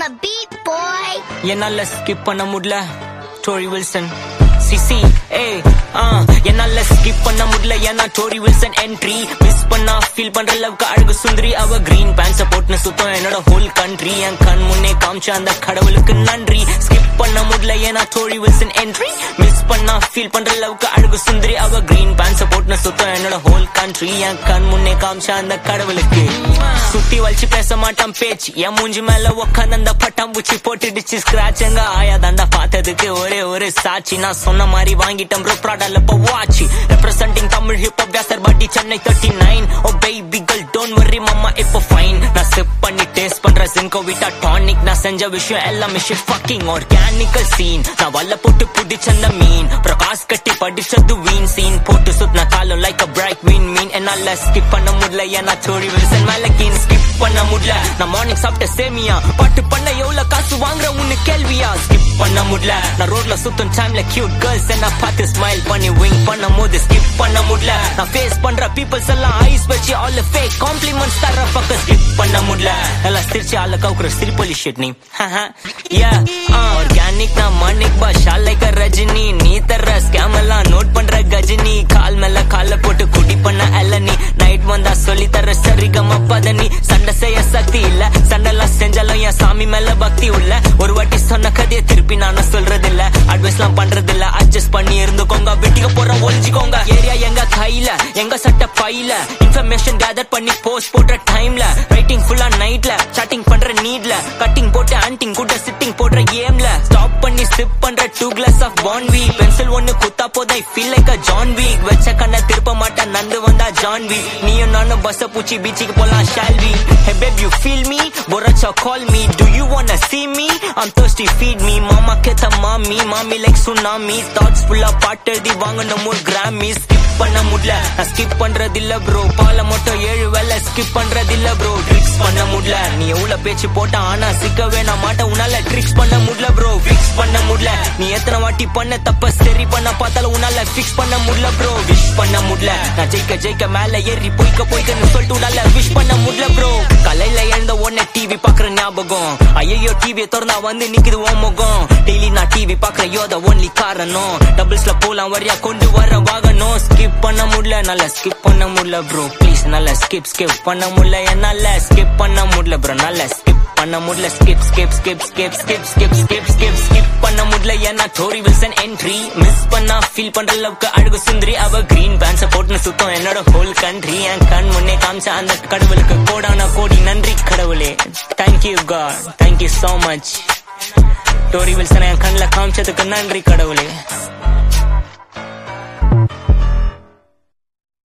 on the beat, boy. என்னால ஸ்கிப் பண்ண முடியல டோரி வில்சன் சிசி என்னால ஸ்கிப் பண்ண முடியல ஏன்னா டோரி வில்சன் என்ட்ரி மிஸ் பண்ணா ஃபீல் பண்ற அளவுக்கு அழகு சுந்தரி அவ கிரீன் பேண்ட்ஸ போட்டுன்னு சுத்தம் என்னோட ஹோல் கண்ட்ரி என் கண் முன்னே காமிச்ச அந்த கடவுளுக்கு நன்றி ஸ்கிப் பண்ண முடியல ஏன்னா டோரி வில்சன் என்ட்ரி மிஸ் பண்ணா ஃபீல் பண்ற அளவுக்கு அழகு சுந்தரி அவ கிரீன் பேண்ட்ஸ போட்டுன்னு சுத்தம் என்னோட ஹோல் கண்ட்ரி என் கண் முன்னே காமிச்ச அந்த கடவுளுக்கு சுத்தி வலிச்சு பேச மாட்டான் பேச்சு என் மூஞ்சி மேல உக்காந்து அந்த பட்டாம்பூச்சி போட்டுடுச்சு ஸ்கிராச் எங்க ஆயா தாண்டா பார்த்ததுக்கு ஒரே ஒரு சாட்சி நான் சொன்ன மாதிரி வாங்கிட்டேன் ப்ரோ ப்ராடக்ட்ல இப்ப watch representing Tamil hip hop Vyasarpadi Chennai 39 oh baby girl don't worry மாமா இப்போ ஃபைன் நான் சிப் பண்ணி டேஸ்ட் பண்ற சிங்கோ விட்டா டானிக் நான் செஞ்ச விஷயம் எல்லாமே ஷிட் ஃபக்கிங் ஆர்கானிக்கல் சீன் நான் வல்ல போட்டு புடிச்சந்த மீன் பிரகாஷ் கட்டி படிச்சது வீண் சீன் போட்டு சுத்தின காலம் லைக் அ பிரைட் வீன் மீன் என்னால ஸ்கிப் பண்ண முடியல ஏன்னா டோரி வில்சன் மேலக்கின் ஸ்கிப் பண்ண முடியல நான் மார்னிங் சாப்பிட்ட சேமியா பாட்டு பண்ண எவ்வளவு காசு வாங்குற உன்னு கேள்வியா ஸ்கிப் பண்ண முடியல நான் ரோட்ல சுத்தும் டைம்ல கியூட் கேர்ள்ஸ் என்ன பார்த்து ஸ்மைல் பண்ணி விங் பண்ணும் போது ஸ்கிப் பண்ண முடியல நான் ஃபேஸ் பண்ற பீப்பிள்ஸ் எல்லாம் ஐஸ் வச்சு ஆல் ஃபேக் காம்ப்ளிமெண்ட்ஸ் தர பக்க ஸ்கிப் பண்ண முடியல எல்லாம் சிரிச்சு ஆள கவுக்குற சிரிப்பொலி ஷிட் நீ ஆர்கானிக் நான் மானிக் பாஷா லைக் ரஜினி நீ தர்ற ஸ்கேம் எல்லாம் நோட் பண்ற கஜினி கால் மேல கால போட்டு குடி பண்ண அலனி நைட் வந்தா சொல்லி தர சரிகமா பதனி சண்டை செய்ய சக்தி இல்ல சண்டெல்லாம் செஞ்சாலும் என் சாமி மேல பக்தி உள்ள ஒரு வாட்டி சொன்ன கதையை திருப்பி நானும் சொல்றது இல்ல அட்வைஸ் எல்லாம் பண்றது இல்ல அட்ஜஸ்ட் பண்ணி இருந்துக்கோங்க வெட்டிக்க போற ஒழிஞ்சுக்கோங்க ஏரியா எங்க கையில எங்க சட்ட பையில இன்ஃபர்மேஷன் கேதர் பண்ணி போஸ்ட் போடுற டைம்ல ரைட்டிங் ஃபுல்லா நைட்ல சாட்டிங் பண்ற நீட்ல கட்டிங் போட்டு ஆன்டிங் கூட சிட்டிங் போடுற ஏம்ல ஸ்டாப் பண்ணி சிப் பண்ற 2 glass ஆஃப் பான்வி பென்சில் ஒன்னு குத்தா போதை feel like a John Wick வச்ச கண்ண திருப்ப மாட்டேன் நந்து வந்தா ஜான் வீக் நீயும் நானும் பஸ் பூச்சி பீச்சுக்கு போலாம் shall we hey babe you feel me boracha call me do you wanna see me I'm thirsty feed me mama keta mommy like tsunami thoughts full of பாட்டு தி வாங்கணும் ஒரு கிராமி ஸ்கிப் பண்ண முடியல நான் ஸ்கிப் பண்றது இல்ல ப்ரோ பால மட்டும் 7 வேளை ஸ்கிப் பண்றது இல்ல ப்ரோ ட்ரிக்ஸ் பண்ண முடியல நீ எவ்வளவு பேச்சு போட்ட ஆனா சிக்கவே நான் மாட்டேன் உன்னால ட்ரிக்ஸ் பண்ண முடியல ப்ரோ ஃபிக்ஸ் பண்ண முடியல நீ எத்தனை வாட்டி பண்ண தப்ப சரி பண்ண பார்த்தாலும் உன்னால ஃபிக்ஸ் பண்ண முடியல ப்ரோ விஷ் பண்ண முடியல நான் ஜெயிக்க மேல ஏறி போய்க்கன்னு சொல்லிட்டு உன்னால விஷ் பண்ண முடியல ப்ரோ காலையில எழுந்த உடனே டிவி பாக்குற ஞாபகம் ஐயோ டிவியை திறந்தா வந்து நிக்குது ஓ முகம் டெய்லி நான் டிவி பாக்குற யோத ஒன்லி காரணம் டபுள்ஸ்ல போலாம் வரியா கொண்டு வர வாகனம் ஸ்கிப் பண்ண முடியல நல்லா ஸ்கிப் பண்ண முடியல ப்ரோ ப்ளீஸ் நல்லா ஸ்கிப் பண்ண முடியல என்னால ஸ்கிப் பண்ண முடியல ப்ரோ நல்லா ஸ்கிப் பண்ண முடியல ஸ்கிப் பண்ண முடியல ஏன்னா டோரி வில்சன் என்ட்ரி மிஸ் பண்ணா ஃபீல் பண்ற அளவுக்கு அழகு சுந்தரி அவ கிரீன் பேண்ட்ஸ போட்டுன்னு சுத்தம் என்னோட ஹோல் கண்ட்ரி என் கண் முன்னே காமிச்ச அந்த கடவுளுக்கு கோடான கோடி நன்றி கடவுளே thank you God thank you so much Tori Wilson என் கண்ணில் காமிச்சதுக்கு நன்றி கடவுளே